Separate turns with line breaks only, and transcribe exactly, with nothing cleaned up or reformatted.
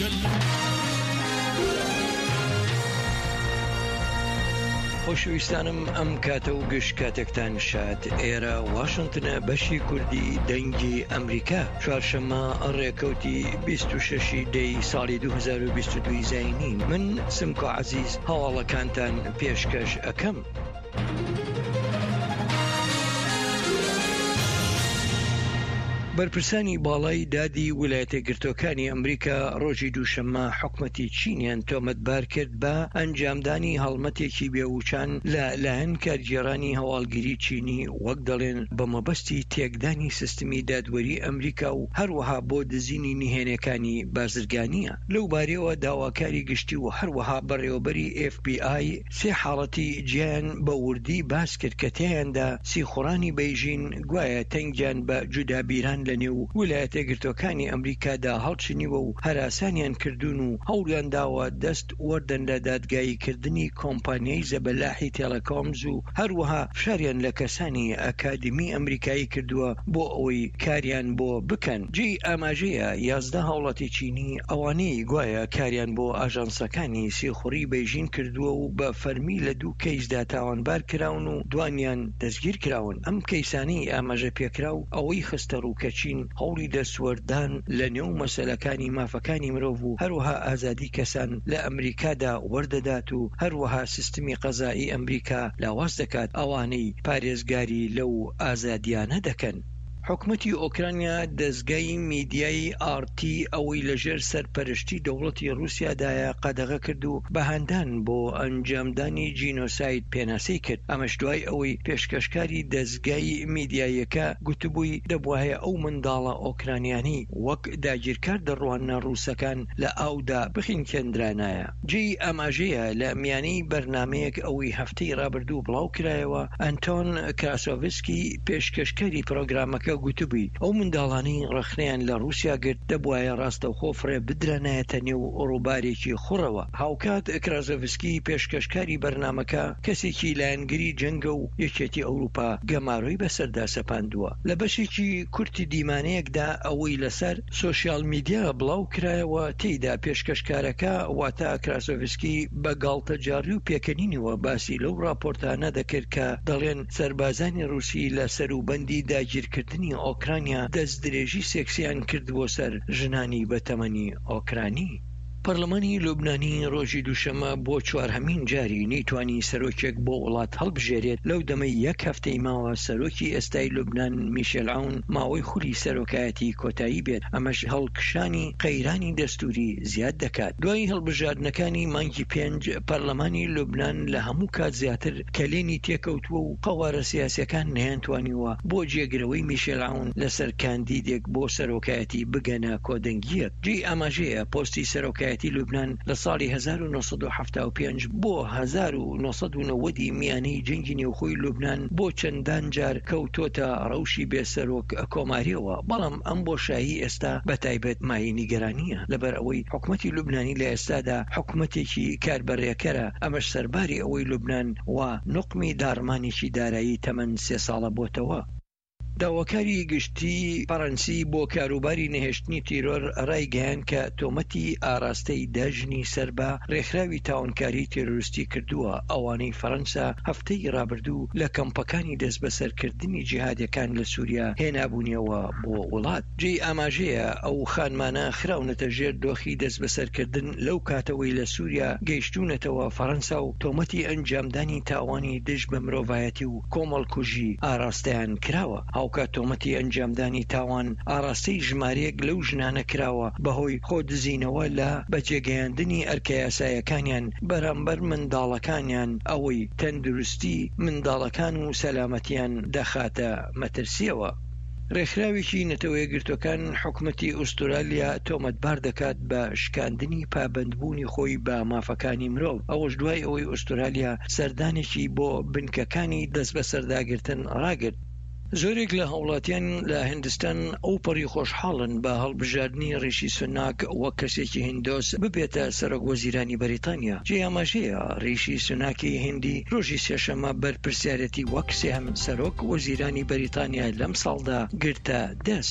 خۆشەویستانم ئەم کاتە و گشت کاتێکتان شاد ئێرە واشنتنە بەشی کوردی دەنگی ئەمریکا چوارشەممە ڕێکەوتی بیست و شەشی دەی ساڵی دوو هەزار و بیست و دوو زاینین. من سمکۆ عەزیز هەواڵەکانتان پێشکەش ئەەکەم. بەرپرسانی باڵای دادی ویلایەتە گرتوەکانی ئەمریکا ڕۆژی دووشەممە حکومەتی چینیان تۆمەتبار کرد بە ئەنجامدانی هەڵمەتێکی بێوچان لە لایەن کارگێڕانی هەواڵگیری چینی، وەک دەڵێن بە مەبەستی تێکدانی سیستمی دادوەری ئەمریکا و هەروەها بۆ دزینی نهێنیەکانی بازرگانیە. لەو بارەوە داواکاری گشتی و هەروەها بەڕێوەبەری ئێف بی ئای سێ حاڵەتی جیان بە وردی باس کرد کە تیاندا سیخوڕانی بەیژین گوایە تەنگیان بە جودابیران لە نێو ویلایەتە گرتوەکانی ئەمریکادا هەڵچنیوە و هەراسانیان کردوون و هەوڵیان داوە دەست وەردەن لە دادگاییکردنی کۆمپانیای زەبەلاحی تێلەکۆمز و هەروەها فشاریان لە کەسانی ئەکادمی ئەمریکایی کردووە بۆ ئەوەی کاریان بۆ بکەن. جێ ئاماژەیە یازدە هەوڵەتی چینی ئەوانەی گوایە کاریان بۆ ئاژانسەکانی سیخوڕی بەیژین کردووە و بە فەرمی لە دوو کەیسدا تاوانبار کراون و دوانیان دەستگیر کراون. ئەم کەیسانەی ئاماژە پێکرا و ئەوەی خستە ڕووکە چین هەوڵی دەستوەردان لە نێو مەسەلەکانی مافەکانی مرۆڤ و هەروەها ئازادی کەسان لە ئەمریکادا وەردەدات و هەروەها سیستمی قەزایی ئەمریکا لاواز دەکات ئەوانەی پارێزگاری لەو ئازادیانە دەکەن. حکومەتی ئۆکرانیا دەستگای میدیای ئارتی ئەوەی لەژێر سەرپەرشتی دەوڵەتی رووسیادایە قەدەغە کرد و بەهاندان بۆ ئەنجامدانی جینۆساید پێناسەی کرد. ئەمەش دوای ئەوەی پێشکەشکاری دەستگای میدیایەکە گوتبووی دەبوایە ئەو منداڵە ئۆکرانیانی وەک داگیرکار دەڕوانە ڕووسەکان لە ئاودا بخینکێندرانایە. جێ ئاماژەیە لە میانەی بەرنمەیەک ئەوەی هەفتەی ڕابردوو بڵاو کرایەوە ئەنتۆن کراسۆڤسکی پێشکەشکاری پرۆگرامەکە گوتبووی ئەو منداڵانەی ڕخنیان لە رووسیا گرت دەبوایە ڕاستەوخۆ فڕێ بدرێنایەتە نێو ڕووبارێکی خوڕەوە. هاوکات کراسۆڤسکی پێشکەشکاری بەرنمەکە کەسێکی لایەنگری جەنگە و یەکێتی ئەوروپا گەماڕۆی بەسەردا سەپاندووە. لە بەشێکی کورتی دیمانەیەکدا ئەوەی لەسەر سۆشیال میدیا بڵاو کرایەوە تێیدا پێشکەشکارەکە واتە کراسۆڤسکی بە گاڵتەجاری و پێکەنینەوە باسی لەو راپۆرتانە دەکرد کە دەڵێن سەربازانی رووسی لە سەروبەندی داگیرکردنی ئۆکرانیا دەست درێژی سێکسیان کردبووە سەر ژنانی بەتەمەنی ئۆکرانی. پەرلەمانی لوبنانی ڕۆژی دووشەمە بۆ چوارهەمین جاری نەیتوانی سەرۆکێک بۆ وڵات هەڵبژێرێت. لەو دەمەی یەک هەفتەی ماوە سەرۆکی ئێستای لوبنان میشێل عون ماوەی خولی سەرۆکایەتی کۆتایی بێت. ئەمەش هەڵکشانی قەیرانی دەستوری زیاد دەکات. دوای هەڵبژاردنەکانی مانگی پێنج پەرلەمانی لوبنان لە هەموو کات زیاتر کەلێنی تێکەوتووە و قەوارە سیاسیەکان نەیانتوانیوە بۆ جێگرەوەی میشێل عون لەسەر کاندیدێک بۆ سەرۆکایەتی بگەنە کۆدەنگیەک. جێ ئاماژەیە پۆستی سەرۆکایەتی لوبنان لە ساڵی هەزار و نۆسەد و حەفتا و پێنج بۆ هەزار و نۆسەد و نەوەدی میانەی جەنگی نێوخۆی لوبنان بۆ چەندان جار کەوتۆتە ڕەوشی بێسەرۆک کۆماریەوە. بەڵام ئەم بۆشایی ئێستا بەتایبەت مای نیگەرانیە لەبەر ئەوەی حکومەتی لوبنانی لە ئێستادا حکومەتێکی کاربەڕێکەرە. ئەمەش سەرباری ئەوەی لوبنان و نقمی دارمانێکی دارایی تەمەن سێ ساڵە بۆتەوە. داواکاری گشتی فەڕەنسی بۆ کاروباری نەهێشتنی تیرۆر ڕایگەیان کە تۆمەتی ئاراستەی داژنی سەر بە ڕێکخراوی تاوانکاری تێرۆریستی کردووە. ئەوانەی فەڕەنسا هەفتەی ڕابردوو لە کەمپەکانی دەست بەسەرکردنی جیهادیەکان لە سووریا هێنابوونیەوە بۆ وڵات. جێ ئاماژەیە ئەو خانمانە خراونەتە ژێر دۆخی دەست بەسەرکردن لەو کاتەوەی لە سووریا گەیشتوونەتەوە فەڕەنسا و تۆمەتی ئەنجامدانی تاوانی دژ بە مرۆڤایەتی و کۆمەڵکوژی ئاراستەیان کراوە. هاوکات تۆمەتی ئەنجامدانی تاوان ئاراستەی ژمارەیەک لەو ژنانە کراوە بەهۆی خۆدزینەوە لە بەجێگەیاندنی ئەرکە یاسایەکانیان بەرامبەر منداڵەکانیان ئەوەی تەندروستی منداڵەکان و سەلامەتیان دەخاتە مەترسیەوە. ڕێکخراوێکی نەتەوە یەکگرتوەکان حکومەتی ئوسترالیا تۆمەتبار دەکات بە شکاندنی پابەندبوونی خۆی بە مافەکانی مرۆڤ. ئەوەش دوای ئەوەی ئوسترالیا سەردانێکی بۆ بنکەکانی دەست بەسەرداگرتن ڕاگرت. زۆرێک لە هەوڵاتیان لە هندستان ئەو پەڕی خۆشحاڵن بە هەڵبژاردننی ڕیشی سوناک وەک کەسێکی هندۆس ببێتە سەرۆک وەزیرانی بەریتانیا. جێ ئاماژەیە ڕیشی سوناکی هندی ڕۆژی سێشەممە بەرپرسیارەتی وەک سێهەم سەرۆک وەزیرانی بەریتانیا لەم ساڵدا گرتە دەست.